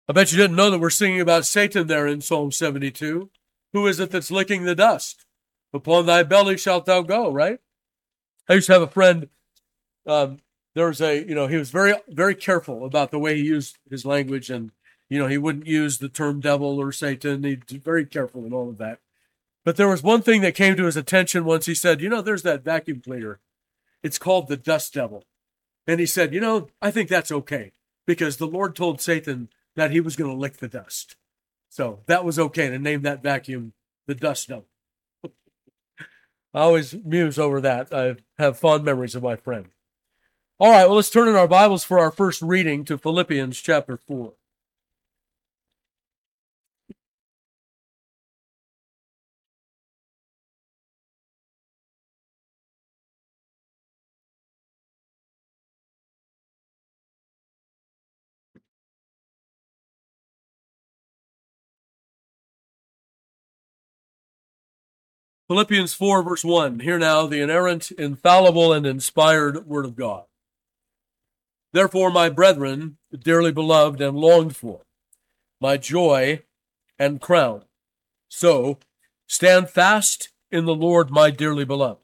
I bet you didn't know that we're singing about Satan there in Psalm 72. Who is it that's licking the dust? Upon thy belly shalt thou go, right? I used to have a friend, there was he was very, very careful about the way he used his language, and, he wouldn't use the term devil or Satan. He's very careful in all of that. But there was one thing that came to his attention once. He said, there's that vacuum cleaner. It's called the dust devil. And he said, I think that's okay, because the Lord told Satan that he was going to lick the dust. So that was okay to name that vacuum the dust devil. I always muse over that. I have fond memories of my friend. All right, well, let's turn in our Bibles for our first reading to Philippians chapter 4. Philippians 4, verse 1. Hear now the inerrant, infallible, and inspired Word of God. Therefore, my brethren, dearly beloved and longed for, my joy and crown, so stand fast in the Lord, my dearly beloved.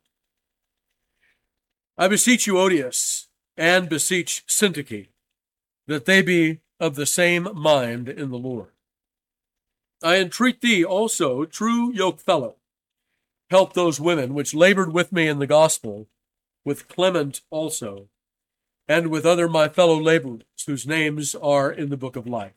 I beseech you, Odious, and beseech Syntyche, that they be of the same mind in the Lord. I entreat thee also, true yokefellow, help those women which labored with me in the gospel, with Clement also, and with other my fellow laborers, whose names are in the book of life.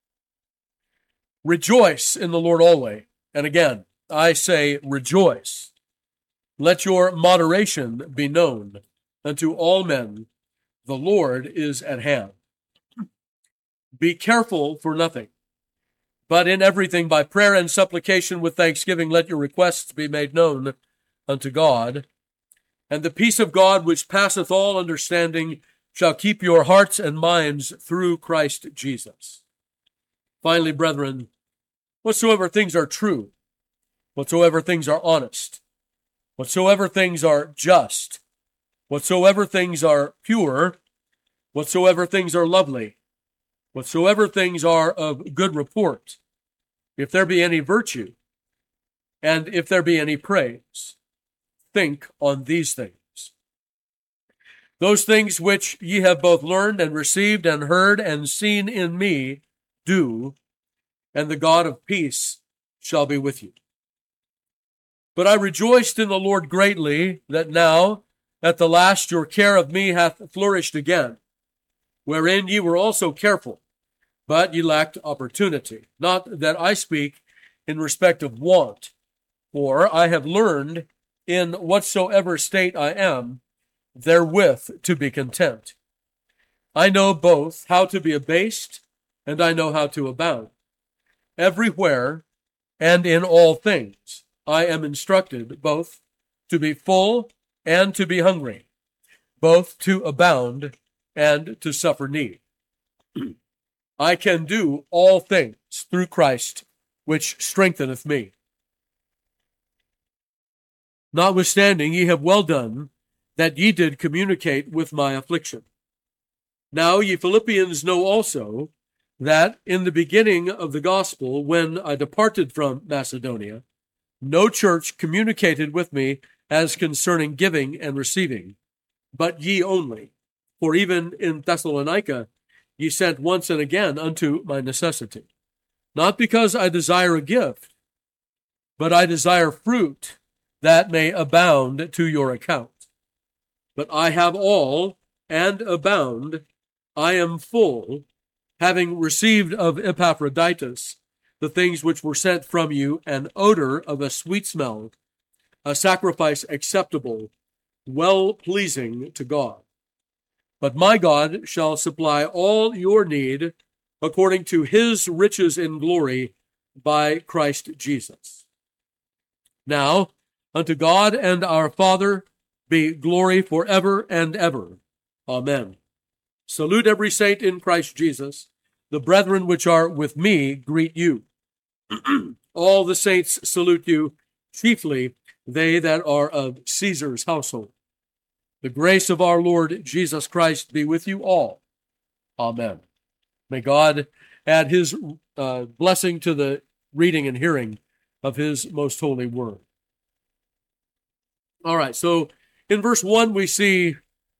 Rejoice in the Lord always. And again, I say rejoice. Let your moderation be known unto all men. The Lord is at hand. Be careful for nothing, but in everything by prayer and supplication with thanksgiving let your requests be made known unto God. And the peace of God, which passeth all understanding, shall keep your hearts and minds through Christ Jesus. Finally, brethren, whatsoever things are true, whatsoever things are honest, whatsoever things are just, whatsoever things are pure, whatsoever things are lovely, whatsoever things are of good report, if there be any virtue, and if there be any praise, think on these things. Those things which ye have both learned and received and heard and seen in me, do, and the God of peace shall be with you. But I rejoiced in the Lord greatly that now, at the last, your care of me hath flourished again, wherein ye were also careful, but ye lacked opportunity. Not that I speak in respect of want, for I have learned in whatsoever state I am, therewith to be content. I know both how to be abased, and I know how to abound. Everywhere and in all things I am instructed both to be full and to be hungry, both to abound and to suffer need. I can do all things through Christ, which strengtheneth me. Notwithstanding, ye have well done that ye did communicate with my affliction. Now ye Philippians know also that in the beginning of the gospel, when I departed from Macedonia, no church communicated with me as concerning giving and receiving, but ye only. For even in Thessalonica ye sent once and again unto my necessity. Not because I desire a gift, but I desire fruit that may abound to your account. But I have all, and abound. I am full, having received of Epaphroditus the things which were sent from you, an odor of a sweet smell, a sacrifice acceptable, well-pleasing to God. But my God shall supply all your need according to his riches in glory by Christ Jesus. Now, unto God and our Father be glory forever and ever. Amen. Salute every saint in Christ Jesus. The brethren which are with me greet you. All the saints salute you, chiefly they that are of Caesar's household. The grace of our Lord Jesus Christ be with you all. Amen. May God add his blessing to the reading and hearing of his most holy word. All right, so in verse 1, we see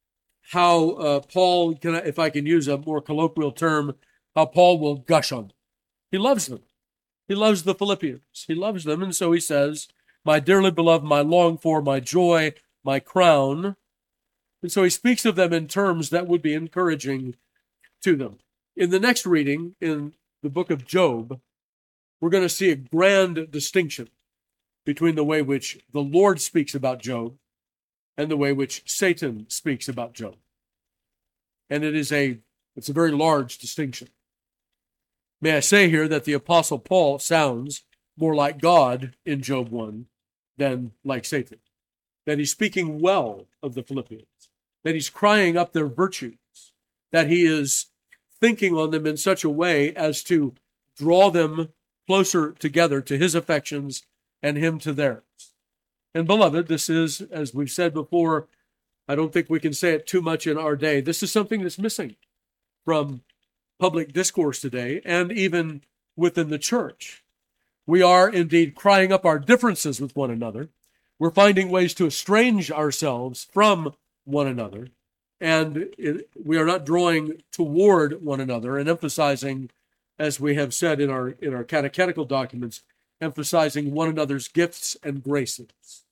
how Paul, if I can use a more colloquial term, how Paul will gush on them. He loves them. He loves the Philippians. He loves them, and so he says, my dearly beloved, my longed for, my joy, my crown. And so he speaks of them in terms that would be encouraging to them. In the next reading, in the book of Job, we're going to see a grand distinction between the way which the Lord speaks about Job and the way which Satan speaks about Job. And it's a very large distinction. May I say here that the Apostle Paul sounds more like God in Job 1 than like Satan. That he's speaking well of the Philippians. That he's crying up their virtues. That he is thinking on them in such a way as to draw them closer together to his affections and him to theirs. And beloved, this is, as we've said before, I don't think we can say it too much in our day. This is something that's missing from public discourse today and even within the church. We are indeed crying up our differences with one another. We're finding ways to estrange ourselves from one another. And we are not drawing toward one another and emphasizing, as we have said in our catechetical documents, emphasizing one another's gifts and graces.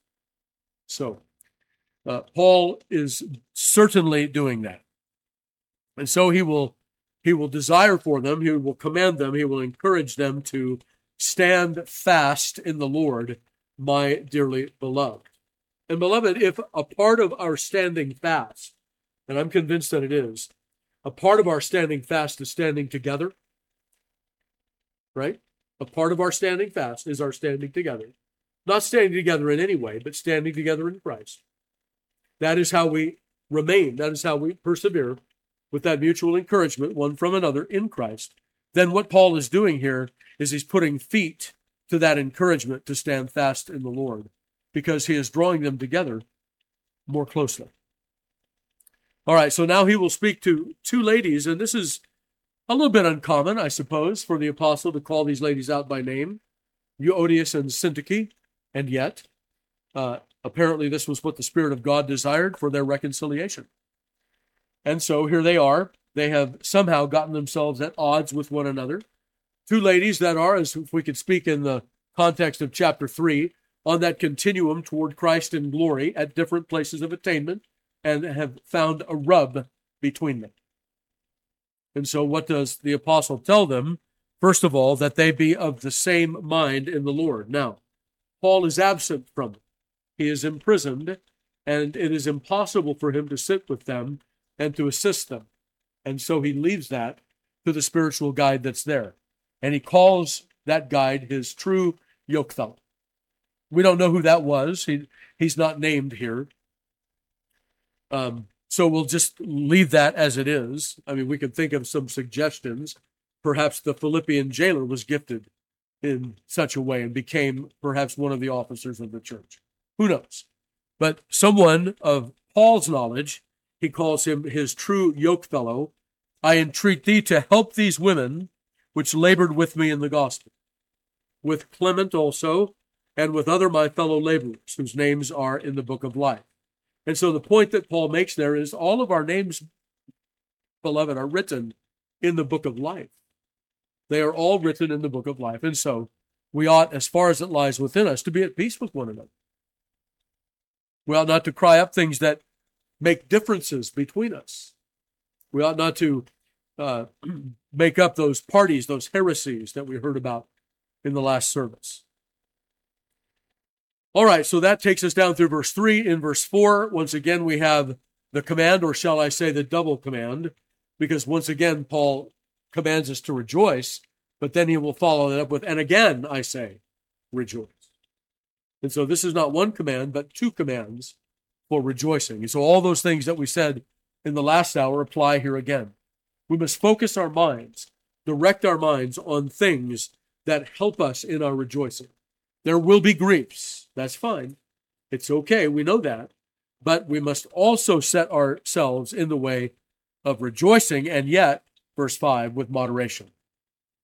So, Paul is certainly doing that. And so he will desire for them, he will command them, he will encourage them to stand fast in the Lord, my dearly beloved. And beloved, if a part of our standing fast, and I'm convinced that it is, a part of our standing fast is standing together, right? A part of our standing fast is our standing together. Not standing together in any way, but standing together in Christ. That is how we remain. That is how we persevere with that mutual encouragement, one from another in Christ. Then what Paul is doing here is he's putting feet to that encouragement to stand fast in the Lord, because he is drawing them together more closely. All right, so now he will speak to two ladies, and this is a little bit uncommon, I suppose, for the apostle to call these ladies out by name, Euodias and Syntyche, and yet, apparently this was what the Spirit of God desired for their reconciliation. And so here they are. They have somehow gotten themselves at odds with one another. Two ladies that are, as if we could speak in the context of chapter 3, on that continuum toward Christ in glory at different places of attainment, and have found a rub between them. And so what does the apostle tell them? First of all, that they be of the same mind in the Lord. Now, Paul is absent from them. He is imprisoned, and it is impossible for him to sit with them and to assist them. And so he leaves that to the spiritual guide that's there. And he calls that guide his true yokefellow. We don't know who that was. He's not named here. So we'll just leave that as it is. I mean, we could think of some suggestions. Perhaps the Philippian jailer was gifted in such a way and became perhaps one of the officers of the church. Who knows? But someone of Paul's knowledge, he calls him his true yokefellow. I entreat thee to help these women which labored with me in the gospel, with Clement also, and with other my fellow laborers, whose names are in the book of life. And so the point that Paul makes there is all of our names, beloved, are written in the book of life. They are all written in the book of life. And so we ought, as far as it lies within us, to be at peace with one another. We ought not to cry up things that make differences between us. We ought not to make up those parties, those heresies that we heard about in the last service. All right, so that takes us down through verse 3. In verse 4, once again, we have the command, or shall I say the double command, because once again, Paul commands us to rejoice, but then he will follow it up with, and again, I say, rejoice. And so this is not one command, but two commands for rejoicing. And so all those things that we said in the last hour apply here again. We must focus our minds, direct our minds on things that help us in our rejoicing. There will be griefs. That's fine. It's okay. We know that. But we must also set ourselves in the way of rejoicing, and yet, verse 5, with moderation.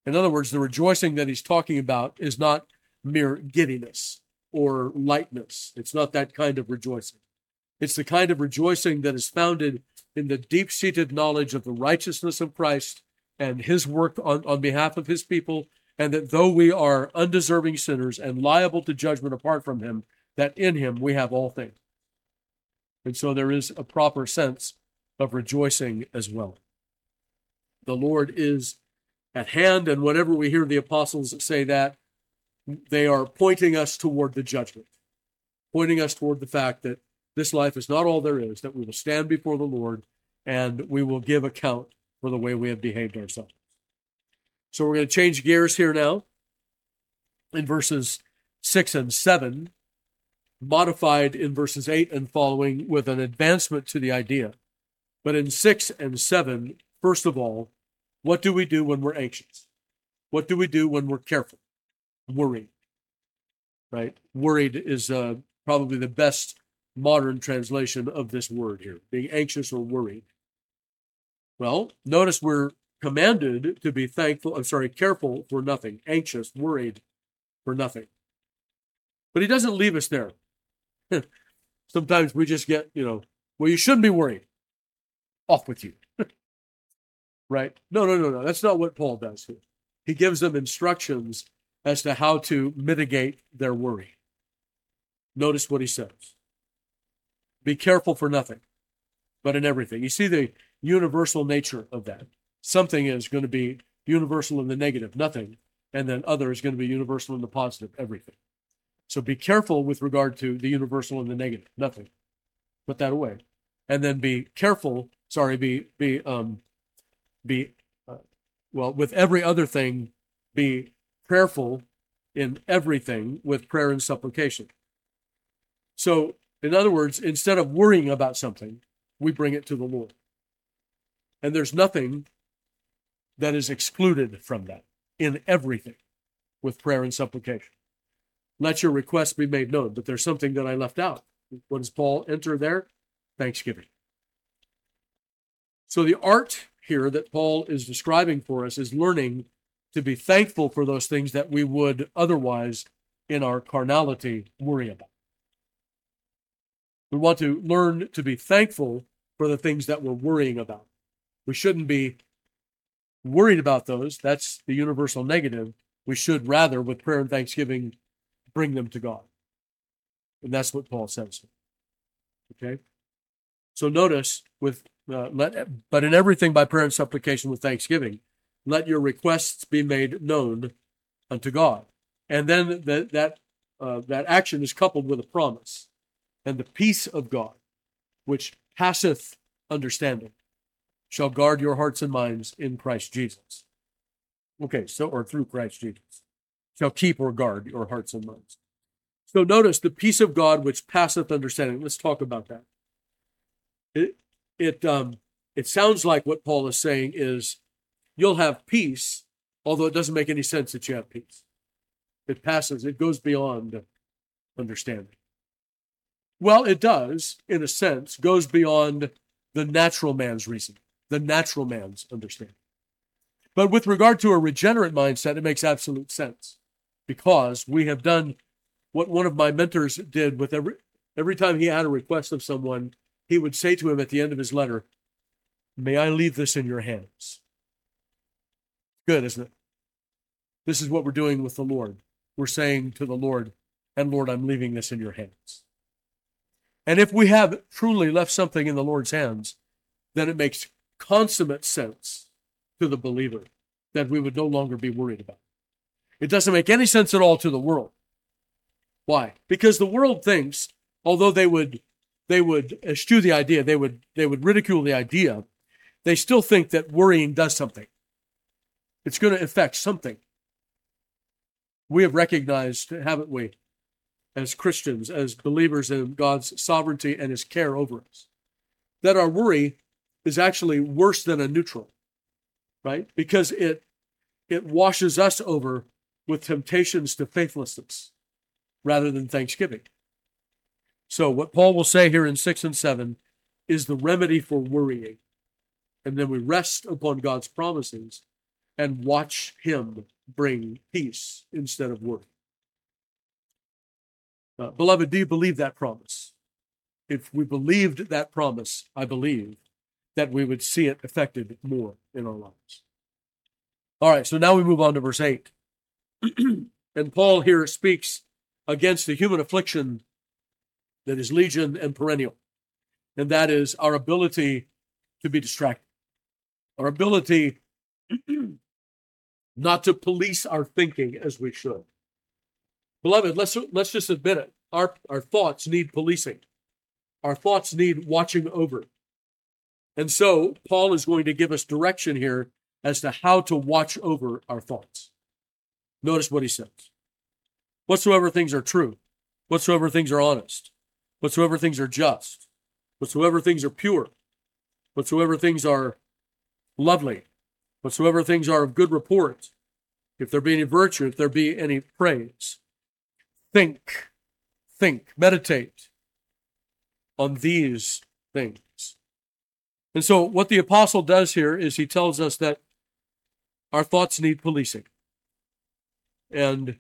In other words, the rejoicing that he's talking about is not mere giddiness or lightness. It's not that kind of rejoicing. It's the kind of rejoicing that is founded in the deep-seated knowledge of the righteousness of Christ and his work on behalf of his people, and that though we are undeserving sinners and liable to judgment apart from him, that in him we have all things. And so there is a proper sense of rejoicing as well. The Lord is at hand, and whenever we hear the apostles say that, they are pointing us toward the judgment, pointing us toward the fact that this life is not all there is, that we will stand before the Lord and we will give account for the way we have behaved ourselves. So we're going to change gears here now in verses 6 and 7, modified in verses 8 and following with an advancement to the idea. But in 6 and 7, first of all, what do we do when we're anxious? What do we do when we're careful? Worried, right? Worried is probably the best modern translation of this word here, being anxious or worried. Well, notice we're commanded to be careful for nothing, anxious, worried for nothing. But he doesn't leave us there. Sometimes we just get, well, you shouldn't be worried. Off with you. Right? No. That's not what Paul does here. He gives them instructions as to how to mitigate their worry. Notice what he says. Be careful for nothing, but in everything. You see the universal nature of that. Something is going to be universal in the negative, nothing, and then other is going to be universal in the positive, everything. So be careful with regard to the universal and the negative, nothing. Put that away. And then be careful, with every other thing, be prayerful in everything with prayer and supplication. So, in other words, instead of worrying about something, we bring it to the Lord. And there's nothing that is excluded from that in everything with prayer and supplication. Let your requests be made known, but there's something that I left out. What does Paul enter there? Thanksgiving. So the art here that Paul is describing for us is learning to be thankful for those things that we would otherwise, in our carnality, worry about. We want to learn to be thankful for the things that we're worrying about. We shouldn't be worried about those. That's the universal negative. We should rather, with prayer and thanksgiving, bring them to God. And that's what Paul says. Okay? So notice, but in everything by prayer and supplication with thanksgiving, let your requests be made known unto God. And then that action is coupled with a promise. And the peace of God, which passeth understanding, shall guard your hearts and minds in Christ Jesus. Okay, or through Christ Jesus. Shall keep or guard your hearts and minds. So notice the peace of God which passeth understanding. Let's talk about that. It sounds like what Paul is saying is you'll have peace, although it doesn't make any sense that you have peace. It goes beyond understanding. Well, it does, in a sense, goes beyond the natural man's reason, the natural man's understanding. But with regard to a regenerate mindset, it makes absolute sense because we have done what one of my mentors did with every time he had a request of someone, he would say to him at the end of his letter, "May I leave this in your hands?" Good, isn't it? This is what we're doing with the Lord. We're saying to the Lord, and Lord, I'm leaving this in your hands. And if we have truly left something in the Lord's hands, then it makes consummate sense to the believer that we would no longer be worried about it. It doesn't make any sense at all to the world. Why? Because the world thinks, although they would eschew the idea, they would ridicule the idea, they still think that worrying does something. It's going to affect something. We have recognized, haven't we, as Christians, as believers in God's sovereignty and his care over us, that our worry is actually worse than a neutral, right? Because it washes us over with temptations to faithlessness rather than thanksgiving. So what Paul will say here in 6 and 7 is the remedy for worrying. And then we rest upon God's promises and watch him bring peace instead of worry. Beloved, do you believe that promise? If we believed that promise, I believe that we would see it effective more in our lives. All right, so now we move on to verse 8. And Paul here speaks against the human affliction that is legion and perennial, and that is our ability to be distracted, our ability not to police our thinking as we should. Beloved, let's just admit it. Our thoughts need policing. Our thoughts need watching over. And so Paul is going to give us direction here as to how to watch over our thoughts. Notice what he says. Whatsoever things are true, whatsoever things are honest, whatsoever things are just, whatsoever things are pure, whatsoever things are lovely, whatsoever things are of good report, if there be any virtue, if there be any praise, think, meditate on these things. And so what the apostle does here is he tells us that our thoughts need policing. And,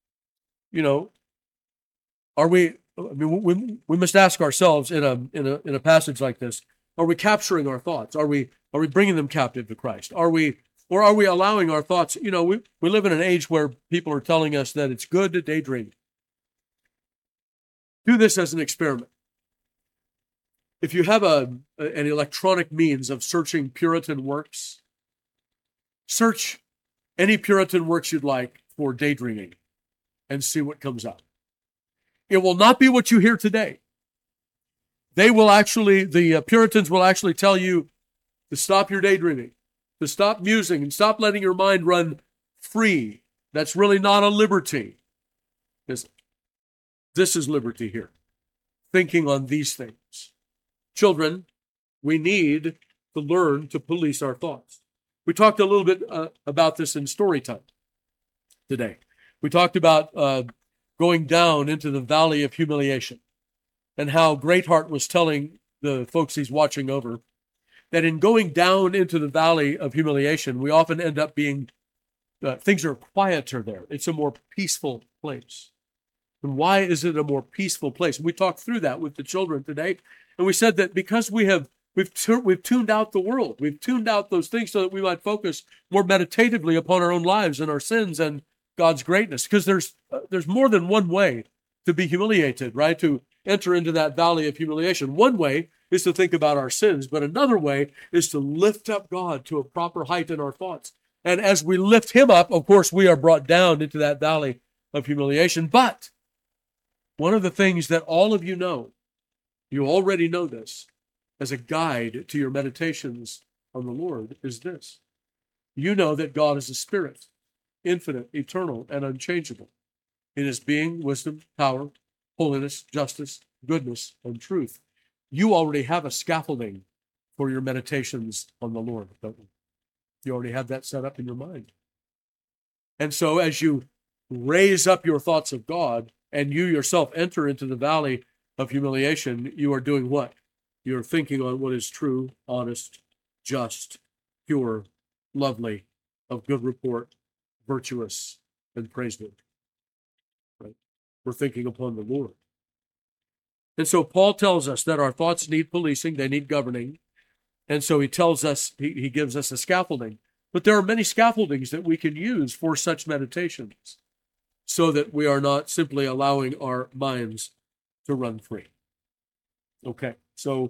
we must ask ourselves in a passage like this, are we capturing our thoughts? Are we bringing them captive to Christ? Are we allowing our thoughts? We live in an age where people are telling us that it's good to daydream. Do this as an experiment. If you have an electronic means of searching Puritan works, search any Puritan works you'd like for daydreaming and see what comes up. It will not be what you hear today. The Puritans will actually tell you to stop your daydreaming, to stop musing, and stop letting your mind run free. That's really not a liberty. This is liberty here. Thinking on these things. Children, we need to learn to police our thoughts. We talked a little bit about this in story time today. We talked about going down into the valley of humiliation and how Greatheart was telling the folks he's watching over that in going down into the valley of humiliation, we often end up being, things are quieter there. It's a more peaceful place. And why is it a more peaceful place? We talked through that with the children today, and we said that because we've tuned out the world. We've tuned out those things so that we might focus more meditatively upon our own lives and our sins and God's greatness. Because there's more than one way to be humiliated, right? To enter into that valley of humiliation. One way is to think about our sins, but another way is to lift up God to a proper height in our thoughts. And as we lift him up, of course, we are brought down into that valley of humiliation. But one of the things that all of you know, you already know this, as a guide to your meditations on the Lord, is this. You know that God is a spirit, infinite, eternal, and unchangeable in his being, wisdom, power, holiness, justice, goodness, and truth. You already have a scaffolding for your meditations on the Lord, don't you? You already have that set up in your mind. And so as you raise up your thoughts of God and you yourself enter into the valley of humiliation, you are doing what? You're thinking on what is true, honest, just, pure, lovely, of good report, virtuous, and praiseworthy. Right? We're thinking upon the Lord. And so Paul tells us that our thoughts need policing, they need governing. And so he tells us, he gives us a scaffolding. But there are many scaffoldings that we can use for such meditations so that we are not simply allowing our minds to run free. Okay, so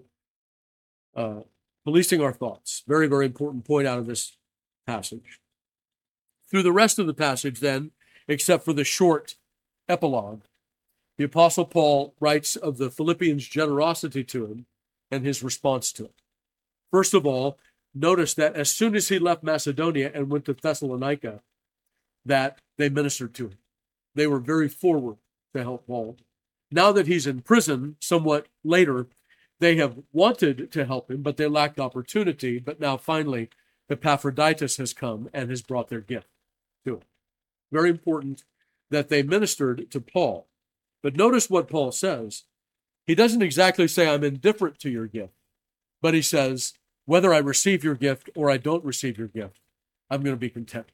policing our thoughts, very, very important point out of this passage. Through the rest of the passage then, except for the short epilogue, the Apostle Paul writes of the Philippians' generosity to him and his response to it. First of all, notice that as soon as he left Macedonia and went to Thessalonica, that they ministered to him. They were very forward to help Paul. Now that he's in prison, somewhat later, they have wanted to help him, but they lacked opportunity. But now finally, Epaphroditus has come and has brought their gift to him. Very important that they ministered to Paul. But notice what Paul says. He doesn't exactly say, I'm indifferent to your gift, but he says, whether I receive your gift or I don't receive your gift, I'm going to be content.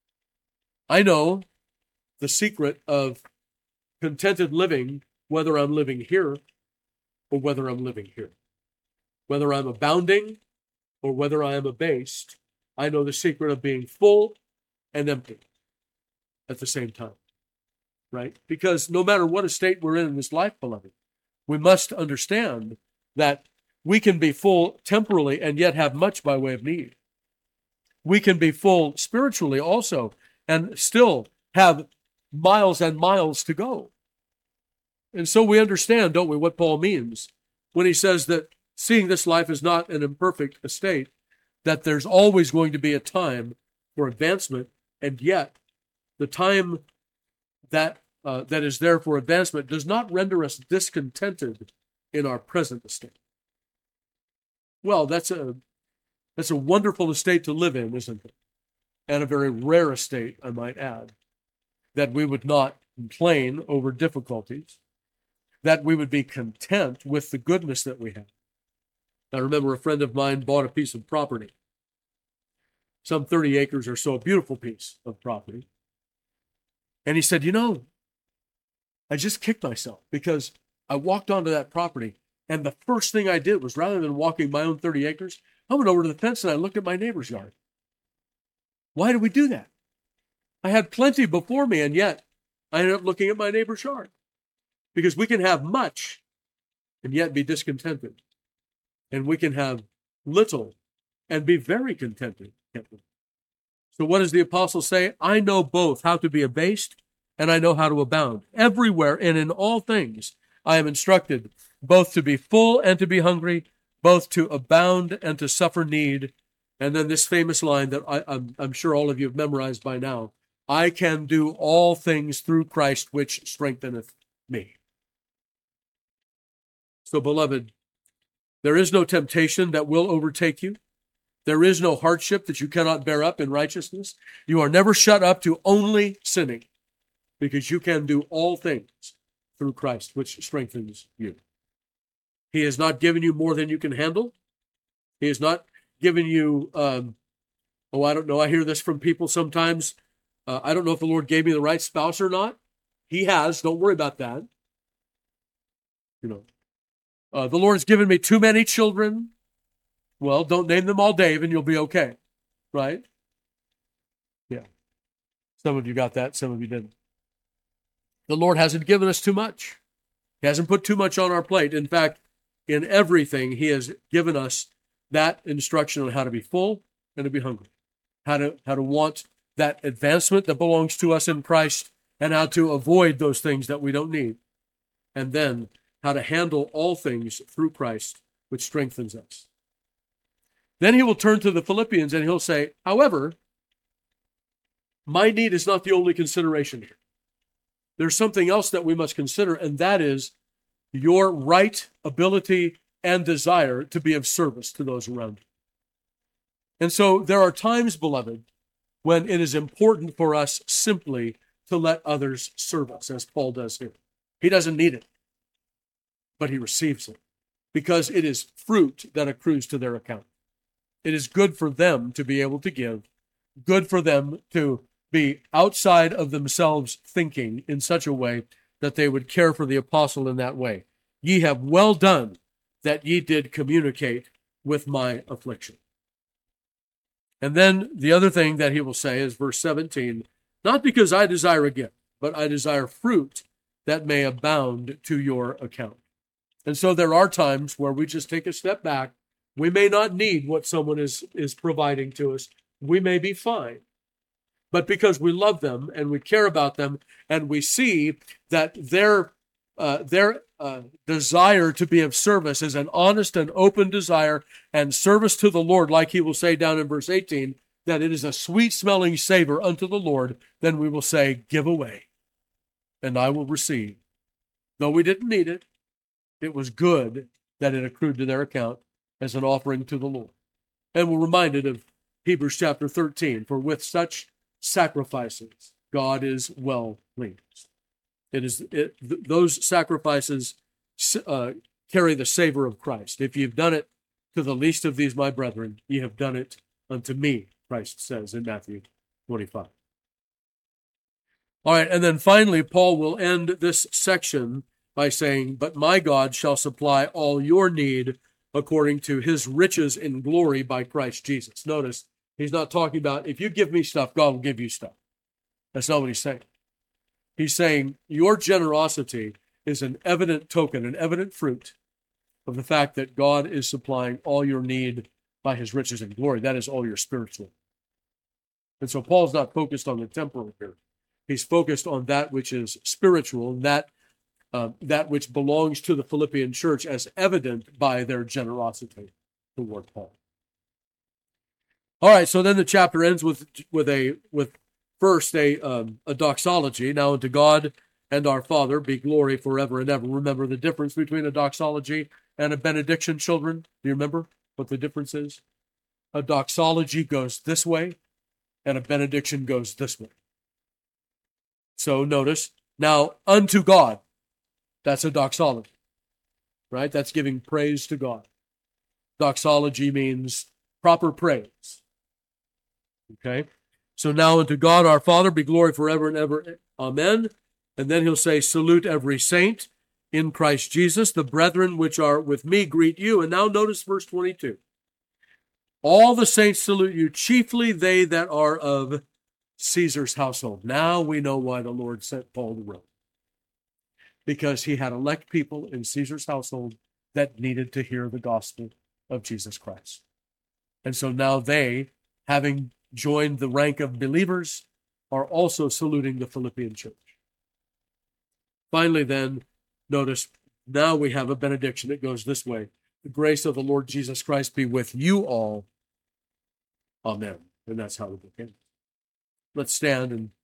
I know the secret of contented living, whether I'm living here or whether I'm living here. Whether I'm abounding or whether I am abased, I know the secret of being full and empty at the same time, right? Because no matter what estate we're in this life, beloved, we must understand that we can be full temporally and yet have much by way of need. We can be full spiritually also and still have miles and miles to go. And so we understand, don't we, what Paul means when he says that seeing this life is not an imperfect estate, that there's always going to be a time for advancement, and yet the time that is there for advancement does not render us discontented in our present estate. Well, that's a wonderful estate to live in, isn't it? And a very rare estate, I might add, that we would not complain over difficulties, that we would be content with the goodness that we have. I remember a friend of mine bought a piece of property, some 30 acres or so, a beautiful piece of property. And he said, I just kicked myself because I walked onto that property, and the first thing I did was, rather than walking my own 30 acres, I went over to the fence and I looked at my neighbor's yard. Why did we do that? I had plenty before me, and yet I ended up looking at my neighbor's yard. Because we can have much and yet be discontented. And we can have little and be very contented. So what does the apostle say? I know both how to be abased and I know how to abound. Everywhere and in all things I am instructed both to be full and to be hungry, both to abound and to suffer need. And then this famous line that I'm sure all of you have memorized by now. I can do all things through Christ which strengtheneth me. So, beloved, there is no temptation that will overtake you. There is no hardship that you cannot bear up in righteousness. You are never shut up to only sinning, because you can do all things through Christ, which strengthens you. He has not given you more than you can handle. He has not given you, I don't know, I hear this from people sometimes. I don't know if the Lord gave me the right spouse or not. He has, don't worry about that. The Lord has given me too many children. Well, don't name them all Dave and you'll be okay. Right? Yeah. Some of you got that, some of you didn't. The Lord hasn't given us too much. He hasn't put too much on our plate. In fact, in everything, He has given us that instruction on how to be full and to be hungry. How to want that advancement that belongs to us in Christ, and how to avoid those things that we don't need. And then how to handle all things through Christ, which strengthens us. Then he will turn to the Philippians and he'll say, however, my need is not the only consideration here. There's something else that we must consider, and that is your right ability and desire to be of service to those around you. And so there are times, beloved, when it is important for us simply to let others serve us, as Paul does here. He doesn't need it, but he receives it because it is fruit that accrues to their account. It is good for them to be able to give, good for them to be outside of themselves thinking in such a way that they would care for the apostle in that way. Ye have well done that ye did communicate with my affliction. And then the other thing that he will say is verse 17, not because I desire a gift, but I desire fruit that may abound to your account. And so there are times where we just take a step back. We may not need what someone is providing to us. We may be fine. But because we love them and we care about them and we see that their desire to be of service is an honest and open desire and service to the Lord, like he will say down in verse 18, that it is a sweet-smelling savor unto the Lord, then we will say, give away, and I will receive. Though we didn't need it, it was good that it accrued to their account as an offering to the Lord. And we're reminded of Hebrews chapter 13, for with such sacrifices God is well pleased. Those sacrifices carry the savor of Christ. If you've done it to the least of these, my brethren, ye have done it unto me, Christ says in Matthew 25. All right, and then finally, Paul will end this section by saying, "But my God shall supply all your need according to his riches in glory by Christ Jesus." Notice, he's not talking about, if you give me stuff, God will give you stuff. That's not what he's saying. He's saying your generosity is an evident token, an evident fruit of the fact that God is supplying all your need by his riches and glory. That is all your spiritual. And so Paul's not focused on the temporal here. He's focused on that which is spiritual, and that which belongs to the Philippian church as evident by their generosity toward Paul. All right, so then the chapter ends with first a doxology. Now unto God and our Father be glory forever and ever. Remember the difference between a doxology and a benediction, children? Do you remember what the difference is? A doxology goes this way, and a benediction goes this way. So notice, now unto God, that's a doxology, right? That's giving praise to God. Doxology means proper praise. Okay? So now unto God our Father be glory forever and ever. Amen. And then he'll say, salute every saint in Christ Jesus. The brethren which are with me greet you. And now notice verse 22. All the saints salute you, chiefly they that are of Caesar's household. Now we know why the Lord sent Paul to Rome. Because he had elect people in Caesar's household that needed to hear the gospel of Jesus Christ. And so now they, having joined the rank of believers, are also saluting the Philippian church. Finally then, notice, now we have a benediction. It goes this way. The grace of the Lord Jesus Christ be with you all. Amen. And that's how we begin. Let's stand and